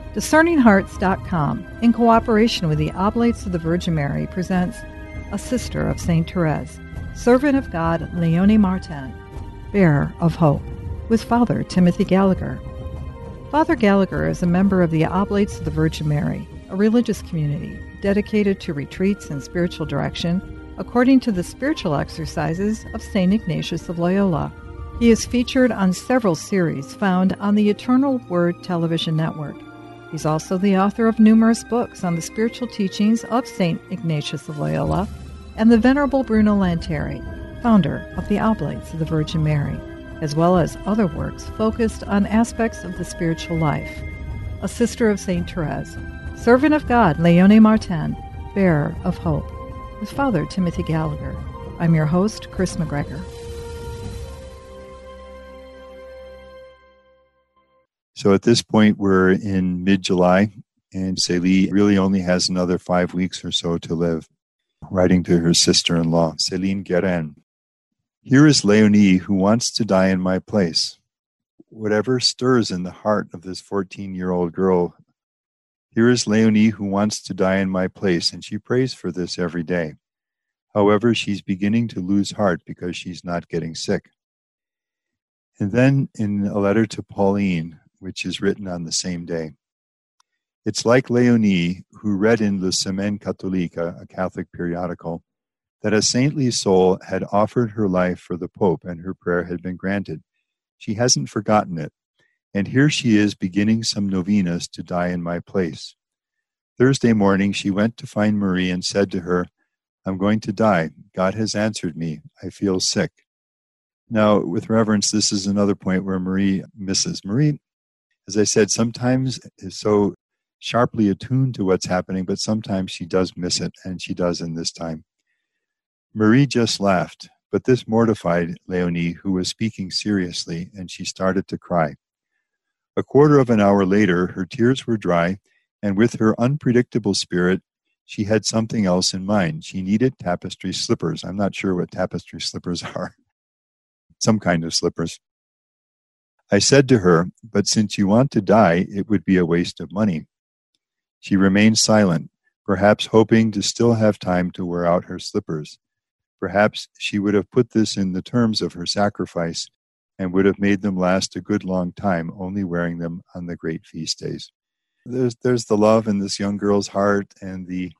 DiscerningHearts.com, in cooperation with the Oblates of the Virgin Mary, presents A Sister of St. Therese, Servant of God Léonie Martin, Bearer of Hope, with Father Timothy Gallagher. Father Gallagher is a member of the Oblates of the Virgin Mary, a religious community dedicated to retreats and spiritual direction according to the spiritual exercises of St. Ignatius of Loyola. He is featured on several series found on the Eternal Word television network. He's also the author of numerous books on the spiritual teachings of St. Ignatius of Loyola and the Venerable Bruno Lanteri, founder of the Oblates of the Virgin Mary, as well as other works focused on aspects of the spiritual life. A Sister of St. Therese, Servant of God Léonie Martin, Bearer of Hope, with Father Timothy Gallagher. I'm your host, Chris McGregor. So at this point, we're in mid-July, and Célie really only has another 5 weeks or so to live. Writing to her sister-in-law, Céline Guérin. Here is Léonie who wants to die in my place. Whatever stirs in the heart of this 14-year-old girl, here is Léonie who wants to die in my place, and she prays for this every day. However, she's beginning to lose heart because she's not getting sick. And then in a letter to Pauline, which is written on the same day. It's like Léonie, who read in Le Semaine Catholique, a Catholic periodical, that a saintly soul had offered her life for the Pope and her prayer had been granted. She hasn't forgotten it, and here she is beginning some novenas to die in my place. Thursday morning, she went to find Marie and said to her, I'm going to die. God has answered me. I feel sick. Now, with reverence, this is another point where Marie misses. Marie, as I said, sometimes is so sharply attuned to what's happening, but sometimes she does miss it, and she does in this time. Marie just laughed, but this mortified Léonie, who was speaking seriously, and she started to cry. A quarter of an hour later, her tears were dry, and with her unpredictable spirit, she had something else in mind. She needed tapestry slippers. I'm not sure what tapestry slippers are. Some kind of slippers. I said to her, but since you want to die, it would be a waste of money. She remained silent, perhaps hoping to still have time to wear out her slippers. Perhaps she would have put this in the terms of her sacrifice and would have made them last a good long time, only wearing them on the great feast days. There's the love in this young girl's heart and the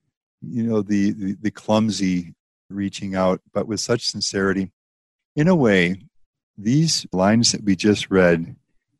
clumsy reaching out, but with such sincerity. In a way, these lines that we just read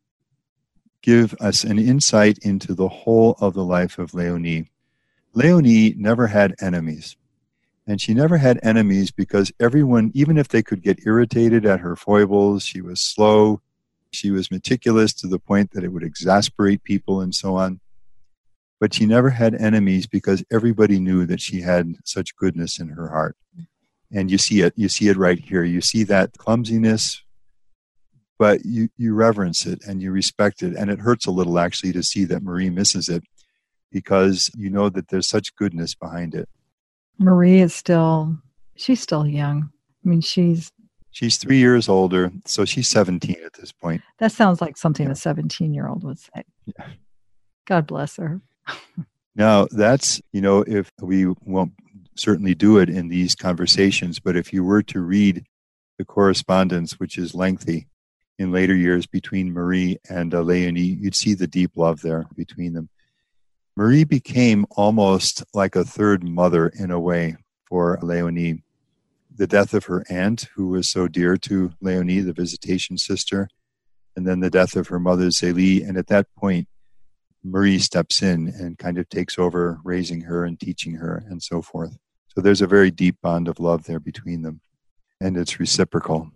give us an insight into the whole of the life of Léonie. Léonie never had enemies. And she never had enemies because everyone, even if they could get irritated at her foibles, she was slow, she was meticulous to the point that it would exasperate people and so on. But she never had enemies because everybody knew that she had such goodness in her heart. And you see it right here. You see that clumsiness, but you reverence it and you respect it. And it hurts a little actually to see that Marie misses it because you know that there's such goodness behind it. Marie is she's still young. I mean, she's 3 years older, so she's 17 at this point. That sounds like something a 17-year-old would say. Yeah. God bless her. Now, that's, if we won't certainly do it in these conversations, but if you were to read the correspondence, which is lengthy, in later years between Marie and Léonie, you'd see the deep love there between them. Marie became almost like a third mother in a way for Léonie. The death of her aunt, who was so dear to Léonie, the visitation sister, and then the death of her mother, Zélie. And at that point, Marie steps in and kind of takes over raising her and teaching her and so forth. So there's a very deep bond of love there between them, and it's reciprocal.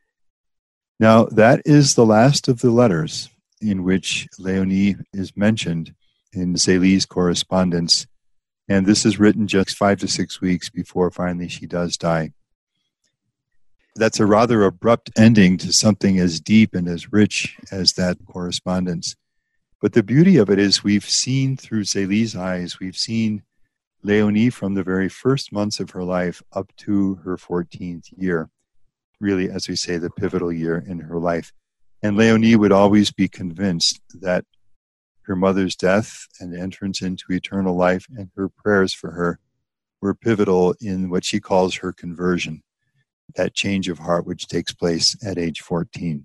Now, that is the last of the letters in which Léonie is mentioned in Zélie's correspondence, and this is written just 5 to 6 weeks before finally she does die. That's a rather abrupt ending to something as deep and as rich as that correspondence. But the beauty of it is we've seen through Zélie's eyes, we've seen Léonie from the very first months of her life up to her 14th year, really, as we say, the pivotal year in her life. And Léonie would always be convinced that her mother's death and entrance into eternal life, and her prayers for her were pivotal in what she calls her conversion, that change of heart which takes place at age 14.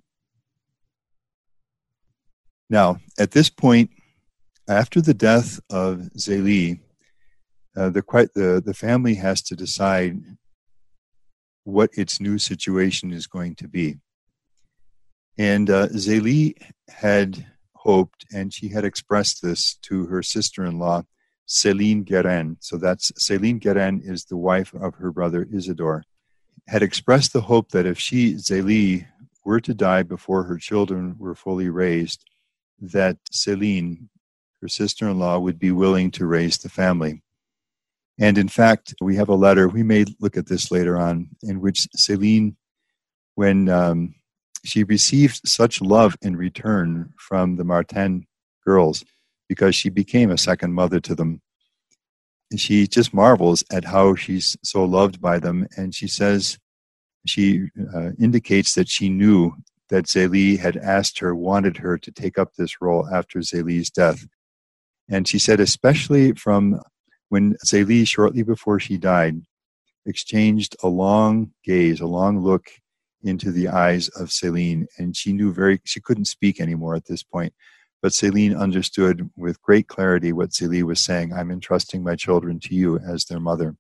Now, at this point, after the death of Zélie, the family has to decide what its new situation is going to be. And Zélie had hoped, and she had expressed this to her sister-in-law, Céline Guérin. So that's Céline Guérin is the wife of her brother Isidore. Had expressed the hope that if Zélie, were to die before her children were fully raised, that Céline, her sister-in-law, would be willing to raise the family. And in fact, we have a letter, we may look at this later on, in which Céline, when she received such love in return from the Martin girls, because she became a second mother to them. And she just marvels at how she's so loved by them. And she says, she indicates that she knew that Zélie had asked her, wanted her to take up this role after Zélie's death. And she said, especially from when Zélie, shortly before she died, exchanged a long gaze, a long look into the eyes of Céline, and she couldn't speak anymore at this point. But Céline understood with great clarity what Zélie was saying. I'm entrusting my children to you as their mother.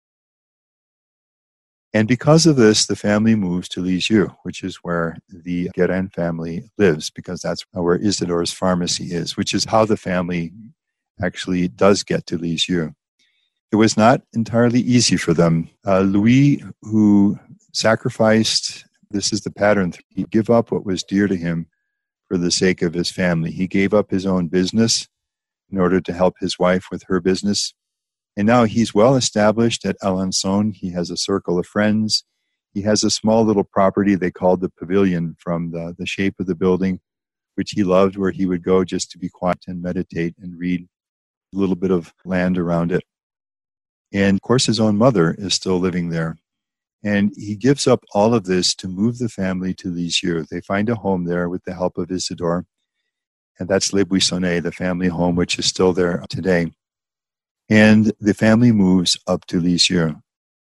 And because of this, the family moves to Lisieux, which is where the Guérin family lives, because that's where Isidore's pharmacy is, which is how the family actually does get to Lisieux. It was not entirely easy for them. Louis, who sacrificed, this is the pattern, he'd give up what was dear to him for the sake of his family. He gave up his own business in order to help his wife with her business. And now he's well established at Alençon. He has a circle of friends. He has a small little property they called the Pavilion, from the shape of the building, which he loved, where he would go just to be quiet and meditate and read, a little bit of land around it. And of course, his own mother is still living there. And he gives up all of this to move the family to Lisieux. They find a home there with the help of Isidore. And that's Les Buissonnets, the family home, which is still there today. And the family moves up to Lisieux.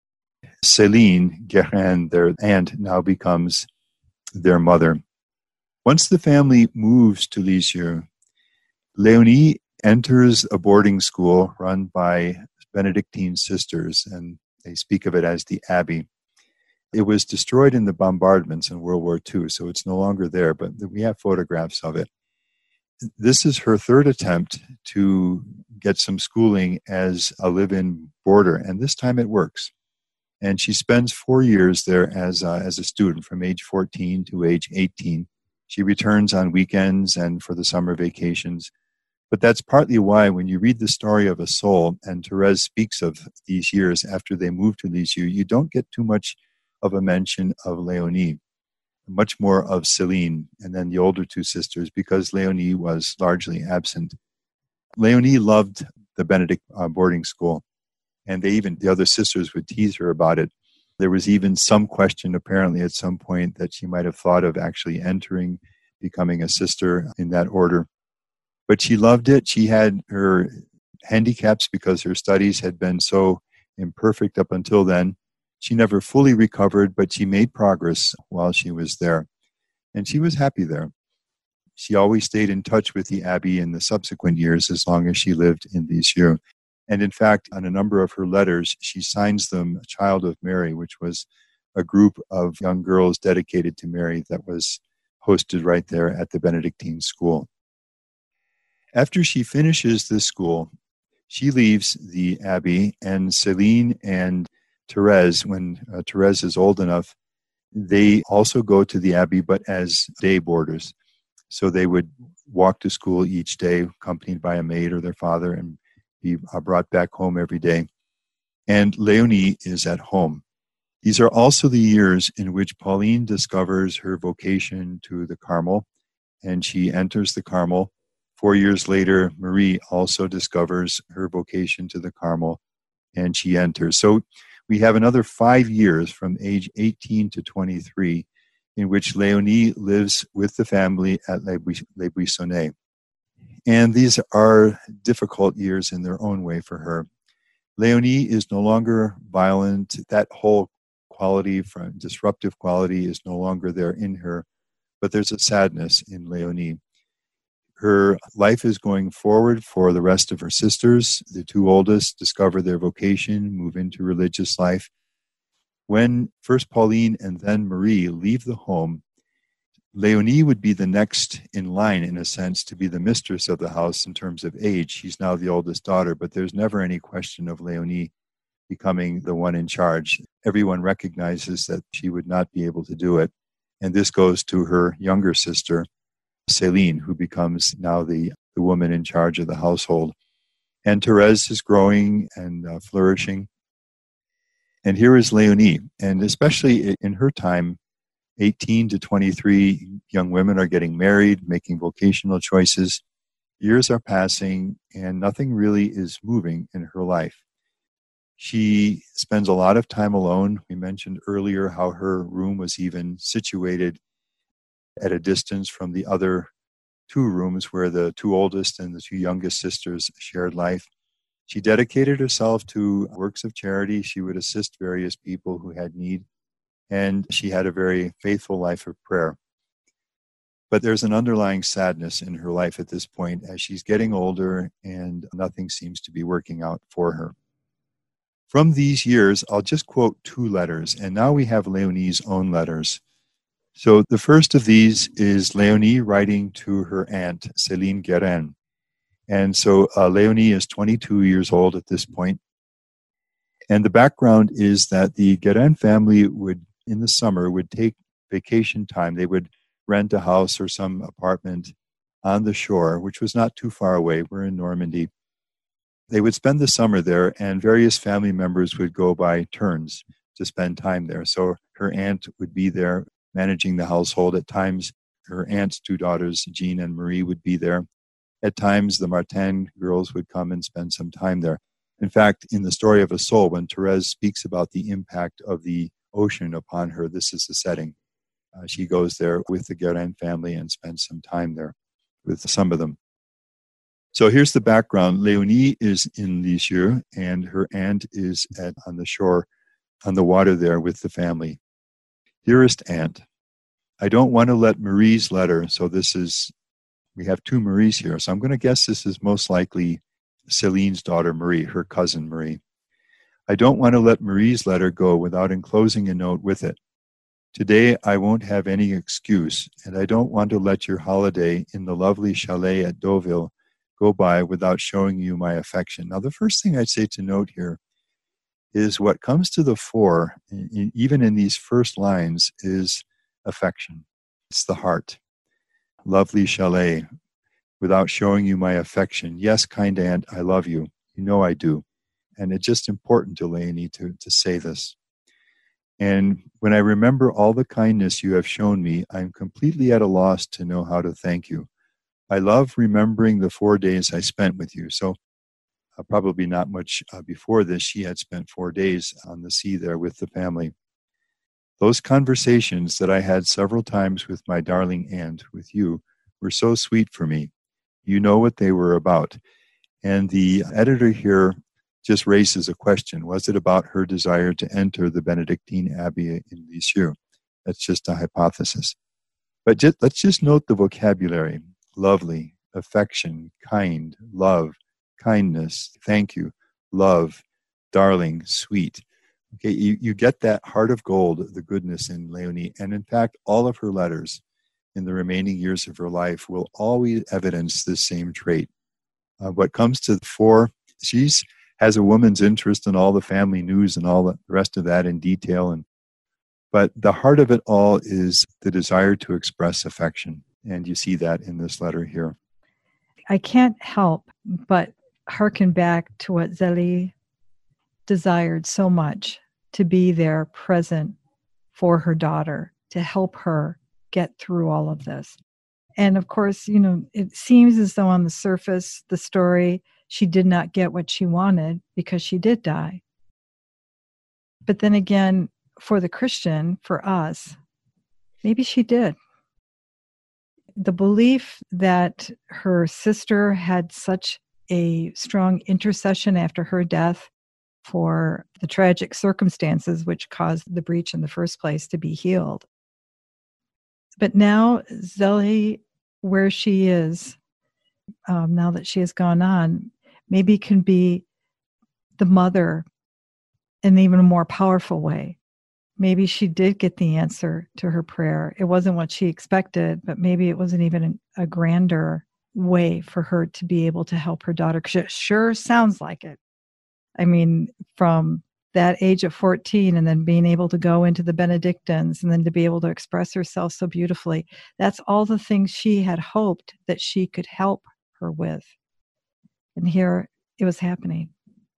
Céline Guérin, their aunt, now becomes their mother. Once the family moves to Lisieux, Léonie enters a boarding school run by Benedictine sisters, and they speak of it as the Abbey. It was destroyed in the bombardments in World War II, so it's no longer there, but we have photographs of it. This is her third attempt to get some schooling as a live-in boarder, and this time it works. And she spends 4 years there as a student, from age 14 to age 18. She returns on weekends and for the summer vacations. But that's partly why when you read the story of a soul, and Therese speaks of these years after they moved to Lisieux, you don't get too much of a mention of Léonie, much more of Céline, and then the older two sisters, because Léonie was largely absent. Léonie loved the Benedict boarding school, and the other sisters would tease her about it. There was even some question, apparently, at some point, that she might have thought of actually becoming a sister in that order. But she loved it. She had her handicaps because her studies had been so imperfect up until then. She never fully recovered, but she made progress while she was there. And she was happy there. She always stayed in touch with the Abbey in the subsequent years as long as she lived in Lisieux. And in fact, on a number of her letters, she signs them Child of Mary, which was a group of young girls dedicated to Mary that was hosted right there at the Benedictine school. After she finishes this school, she leaves the Abbey, and Céline and Therese, when Therese is old enough, they also go to the Abbey, but as day boarders. So they would walk to school each day, accompanied by a maid or their father, and be brought back home every day. And Léonie is at home. These are also the years in which Pauline discovers her vocation to the Carmel, and she enters the Carmel. 4 years later, Marie also discovers her vocation to the Carmel, and she enters. So we have another 5 years from age 18 to 23 in which Léonie lives with the family at Les Buissonnets. And these are difficult years in their own way for her. Leonie is no longer violent. That whole quality, from disruptive quality, is no longer there in her, but there's a sadness in Leonie. Her life is going forward for the rest of her sisters. The two oldest discover their vocation, move into religious life. When first Pauline and then Marie leave the home, Leonie would be the next in line, in a sense, to be the mistress of the house in terms of age. She's now the oldest daughter, but there's never any question of Leonie becoming the one in charge. Everyone recognizes that she would not be able to do it. And this goes to her younger sister, Céline, who becomes now the woman in charge of the household. And Therese is growing and flourishing. And here is Leonie. And especially in her time, 18 to 23 young women are getting married, making vocational choices. Years are passing, and nothing really is moving in her life. She spends a lot of time alone. We mentioned earlier how her room was even situated at a distance from the other two rooms where the two oldest and the two youngest sisters shared life. She dedicated herself to works of charity. She would assist various people who had need, and she had a very faithful life of prayer. But there's an underlying sadness in her life at this point as she's getting older and nothing seems to be working out for her. From these years, I'll just quote two letters, and now we have Leonie's own letters. So the first of these is Leonie writing to her aunt, Céline Guérin. And so Leonie is 22 years old at this point. And the background is that the Guérin family would, in the summer, would take vacation time. They would rent a house or some apartment on the shore, which was not too far away. We're in Normandy. They would spend the summer there, and various family members would go by turns to spend time there. So her aunt would be there managing the household. At times, her aunt's two daughters, Jean and Marie, would be there. At times, the Martin girls would come and spend some time there. In fact, in the story of a soul, when Therese speaks about the impact of the ocean upon her, this is the setting. She goes there with the Guérin family and spends some time there with some of them. So here's the background. Leonie is in Lisieux, and her aunt is on the shore, on the water there with the family. Dearest aunt, I don't want to let Marie's letter, so we have two Maries here, so I'm going to guess this is most likely Céline's daughter Marie, her cousin Marie. I don't want to let Marie's letter go without enclosing a note with it. Today I won't have any excuse, and I don't want to let your holiday in the lovely chalet at Deauville go by without showing you my affection. Now, the first thing I'd say to note here is what comes to the fore, even in these first lines, is affection. It's the heart. Lovely chalet, without showing you my affection. Yes, kind aunt, I love you. You know I do. And it's just important to Leonie to say this. And when I remember all the kindness you have shown me, I'm completely at a loss to know how to thank you. I love remembering the 4 days I spent with you. So probably not much before this, she had spent 4 days on the sea there with the family. Those conversations that I had several times with my darling aunt, with you, were so sweet for me. You know what they were about. And the editor here just raises a question. Was it about her desire to enter the Benedictine Abbey in Lisieux? That's just a hypothesis. But let's just note the vocabulary. Lovely, affection, kind, love, kindness, thank you, love, darling, sweet. Okay, you get that heart of gold, the goodness in Leonie. And in fact, all of her letters in the remaining years of her life will always evidence this same trait. What comes to the fore, she has a woman's interest in all the family news and all the rest of that in detail. But the heart of it all is the desire to express affection. And you see that in this letter here. I can't help but hearken back to what Zélie desired so much, to be there present for her daughter, to help her get through all of this. And of course, it seems as though on the surface, the story, she did not get what she wanted because she did die. But then again, for the Christian, for us, maybe she did. The belief that her sister had such a strong intercession after her death for the tragic circumstances which caused the breach in the first place to be healed. But now Zélie, where she is, now that she has gone on, maybe can be the mother in an even more powerful way. Maybe she did get the answer to her prayer. It wasn't what she expected, but maybe it wasn't even a grander way for her to be able to help her daughter, because it sure sounds like it. I mean, from that age of 14 and then being able to go into the Benedictines and then to be able to express herself so beautifully, that's all the things she had hoped that she could help her with. And here it was happening.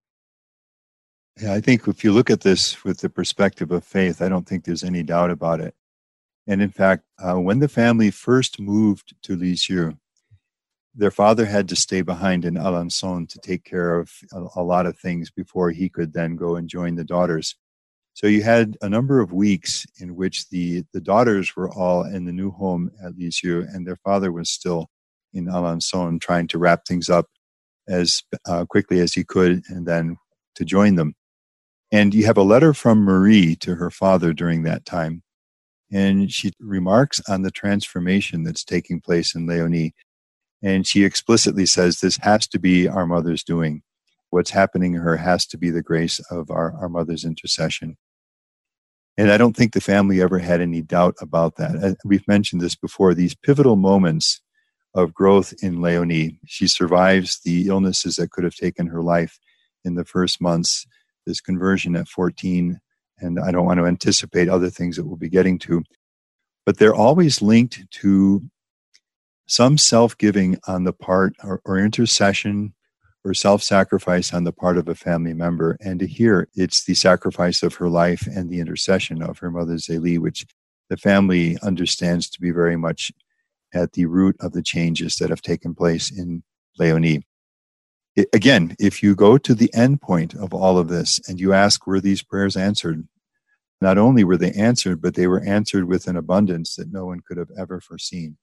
Yeah, I think if you look at this with the perspective of faith, I don't think there's any doubt about it. And in fact, when the family first moved to Lisieux, their father had to stay behind in Alençon to take care of a lot of things before he could then go and join the daughters. So you had a number of weeks in which the daughters were all in the new home at Lisieux, and their father was still in Alençon trying to wrap things up as quickly as he could and then to join them. And you have a letter from Marie to her father during that time. And she remarks on the transformation that's taking place in Léonie. And she explicitly says, this has to be our mother's doing. What's happening to her has to be the grace of our mother's intercession. And I don't think the family ever had any doubt about that. We've mentioned this before, these pivotal moments of growth in Léonie. She survives the illnesses that could have taken her life in the first months, this conversion at 14, and I don't want to anticipate other things that we'll be getting to, but they're always linked to some self-giving on the part or intercession or self-sacrifice on the part of a family member. And here, it's the sacrifice of her life and the intercession of her mother Zélie, which the family understands to be very much at the root of the changes that have taken place in Léonie. Again, if you go to the end point of all of this and you ask, were these prayers answered? Not only were they answered, but they were answered with an abundance that no one could have ever foreseen.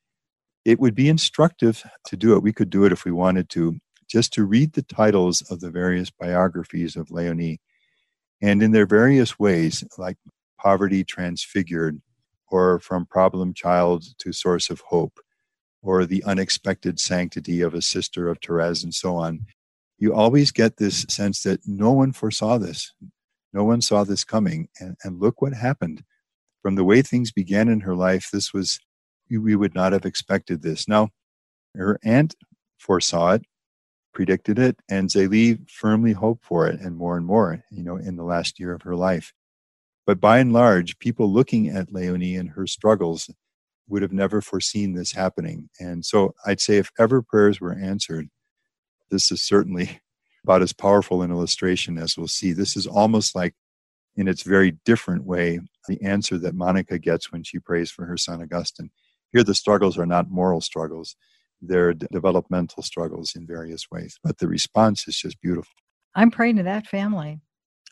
It would be instructive to do it. We could do it if we wanted to, just to read the titles of the various biographies of Léonie. And in their various ways, like Poverty Transfigured, or From Problem Child to Source of Hope, or The Unexpected Sanctity of a Sister of Therese, and so on, you always get this sense that no one foresaw this. No one saw this coming. And look what happened. From the way things began in her life, we would not have expected this. Now, her aunt foresaw it, predicted it, and Zélie firmly hoped for it, and more, in the last year of her life. But by and large, people looking at Léonie and her struggles would have never foreseen this happening. And so I'd say if ever prayers were answered, this is certainly about as powerful an illustration as we'll see. This is almost like, in its very different way, the answer that Monica gets when she prays for her son Augustine. Here the struggles are not moral struggles. They're developmental struggles in various ways. But the response is just beautiful. I'm praying to that family.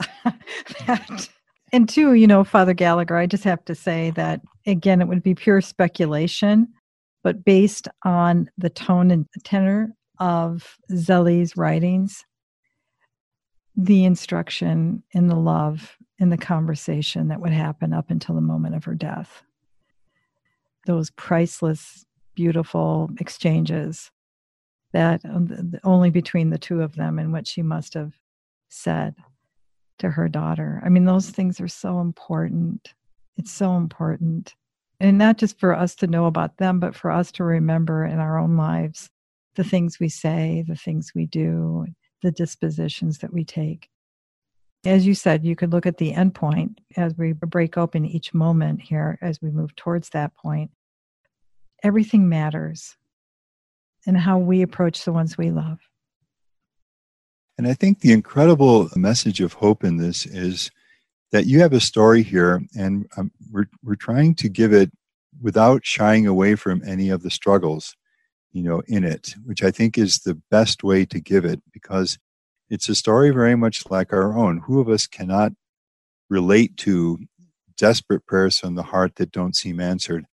And two, Father Gallagher, I just have to say that, again, it would be pure speculation, but based on the tone and tenor of Zélie's writings, the instruction and the love in the conversation that would happen up until the moment of her death, those priceless, beautiful exchanges that only between the two of them and what she must have said to her daughter. I mean, those things are so important. It's so important. And not just for us to know about them, but for us to remember in our own lives the things we say, the things we do, the dispositions that we take. As you said, you could look at the end point as we break open each moment here, as we move towards that point. Everything matters in how we approach the ones we love. And I think the incredible message of hope in this is that you have a story here, and we're trying to give it without shying away from any of the struggles, in it, which I think is the best way to give it, because it's a story very much like our own. Who of us cannot relate to desperate prayers from the heart that don't seem answered?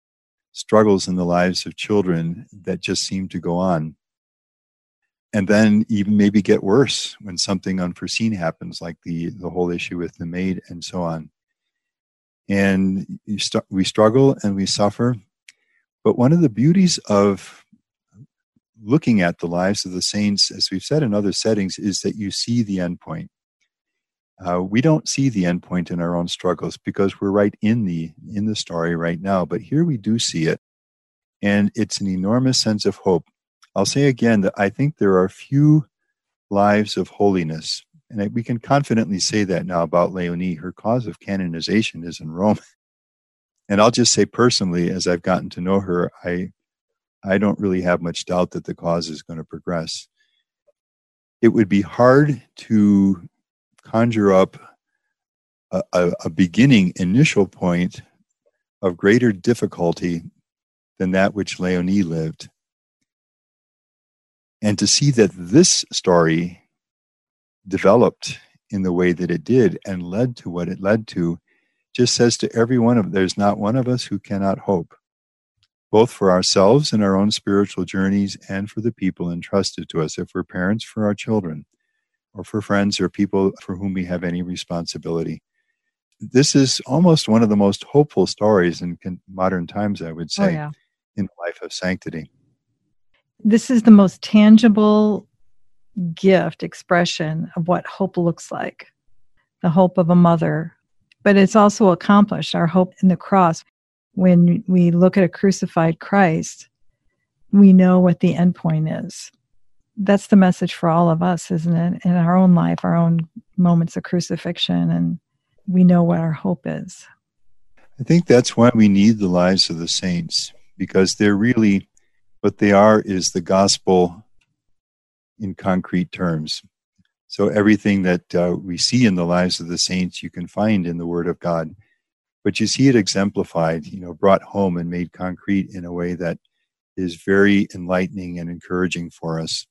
struggles in the lives of children that just seem to go on. And then even maybe get worse when something unforeseen happens, like the whole issue with the maid and so on. And we struggle and we suffer. But one of the beauties of looking at the lives of the saints, as we've said in other settings, is that you see the end point. We don't see the end point in our own struggles because we're right in the story right now. But here we do see it. And it's an enormous sense of hope. I'll say again that I think there are few lives of holiness. And we can confidently say that now about Léonie. Her cause of canonization is in Rome. And I'll just say personally, as I've gotten to know her, I don't really have much doubt that the cause is going to progress. It would be hard to conjure up a beginning, initial point of greater difficulty than that which Léonie lived. And to see that this story developed in the way that it did and led to what it led to just says to every one of there's not one of us who cannot hope, both for ourselves and our own spiritual journeys and for the people entrusted to us, if we're parents, for our children, or for friends or people for whom we have any responsibility. This is almost one of the most hopeful stories in modern times, I would say, in the life of sanctity. This is the most tangible gift, expression of what hope looks like, the hope of a mother. But it's also accomplished, our hope in the cross. When we look at a crucified Christ, we know what the end point is. That's the message for all of us, isn't it? In our own life, our own moments of crucifixion, and we know what our hope is. I think that's why we need the lives of the saints, because they're really, what they are is the gospel in concrete terms. So everything that we see in the lives of the saints, you can find in the Word of God. But you see it exemplified, brought home and made concrete in a way that is very enlightening and encouraging for us.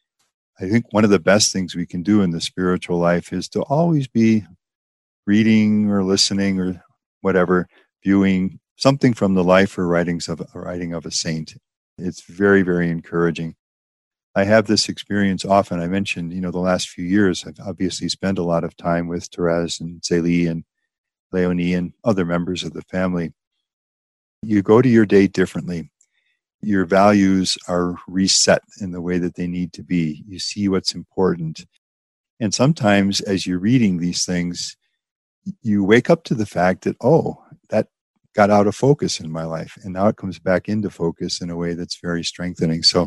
I think one of the best things we can do in the spiritual life is to always be reading or listening or whatever, viewing something from the life or writing of a saint. It's very, very encouraging. I have this experience often. I mentioned, the last few years, I've obviously spent a lot of time with Therese and Zélie and Léonie and other members of the family. You go to your day differently. Your values are reset in the way that they need to be. You see what's important. And sometimes as you're reading these things, you wake up to the fact that, that got out of focus in my life. And now it comes back into focus in a way that's very strengthening. So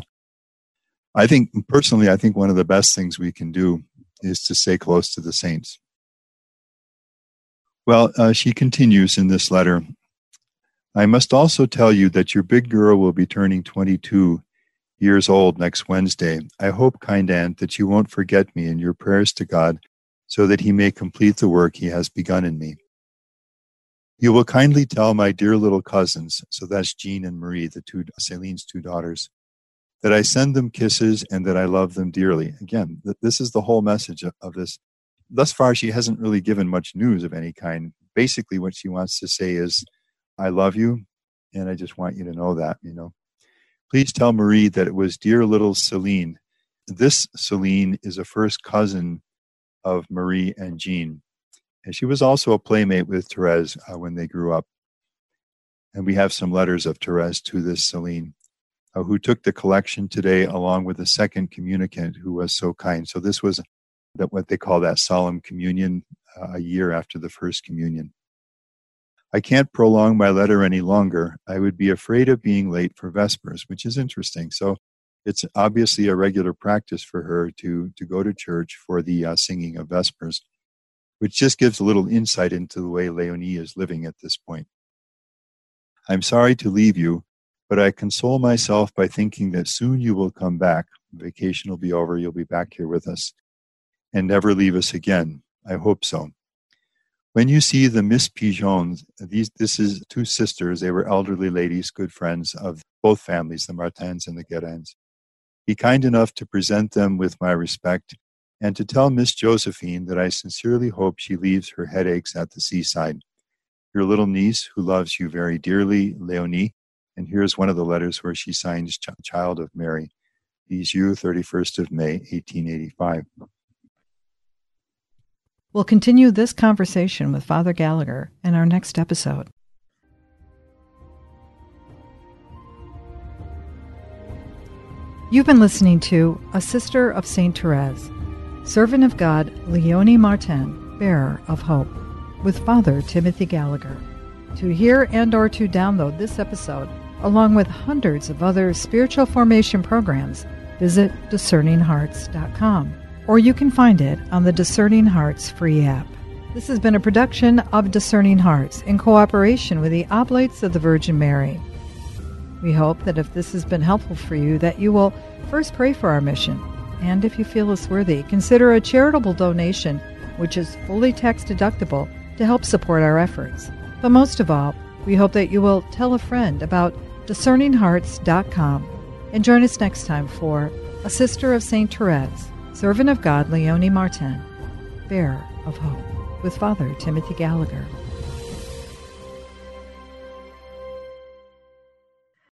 I think one of the best things we can do is to stay close to the saints. Well, she continues in this letter. I must also tell you that your big girl will be turning 22 years old next Wednesday. I hope, kind aunt, that you won't forget me in your prayers to God so that he may complete the work he has begun in me. You will kindly tell my dear little cousins, so that's Jean and Marie, Céline's two daughters, that I send them kisses and that I love them dearly. Again, this is the whole message of this. Thus far, she hasn't really given much news of any kind. Basically, what she wants to say is, I love you, and I just want you to know that, Please tell Marie that it was dear little Céline. This Céline is a first cousin of Marie and Jean. And she was also a playmate with Therese when they grew up. And we have some letters of Therese to this Céline, who took the collection today along with the second communicant who was so kind. So this was what they call that solemn communion a year after the first communion. I can't prolong my letter any longer. I would be afraid of being late for Vespers, which is interesting. So it's obviously a regular practice for her to go to church for the singing of Vespers, which just gives a little insight into the way Léonie is living at this point. I'm sorry to leave you, but I console myself by thinking that soon you will come back. Vacation will be over. You'll be back here with us and never leave us again. I hope so. When you see the Miss Pigeons, this is two sisters. They were elderly ladies, good friends of both families, the Martins and the Guérins. Be kind enough to present them with my respect and to tell Miss Josephine that I sincerely hope she leaves her headaches at the seaside. Your little niece, who loves you very dearly, Léonie. And here's one of the letters where she signs Child of Mary. Lisieux, 31st of May, 1885. We'll continue this conversation with Father Gallagher in our next episode. You've been listening to A Sister of St. Therese, Servant of God Leonie Martin, Bearer of Hope, with Father Timothy Gallagher. To hear and or to download this episode, along with hundreds of other spiritual formation programs, visit discerninghearts.com, or you can find it on the Discerning Hearts free app. This has been a production of Discerning Hearts in cooperation with the Oblates of the Virgin Mary. We hope that if this has been helpful for you, that you will first pray for our mission, and if you feel us worthy, consider a charitable donation, which is fully tax deductible, to help support our efforts. But most of all, we hope that you will tell a friend about discerninghearts.com and join us next time for A Sister of St. Therese, Servant of God Leonie Martin, Bearer of Hope, with Father Timothy Gallagher.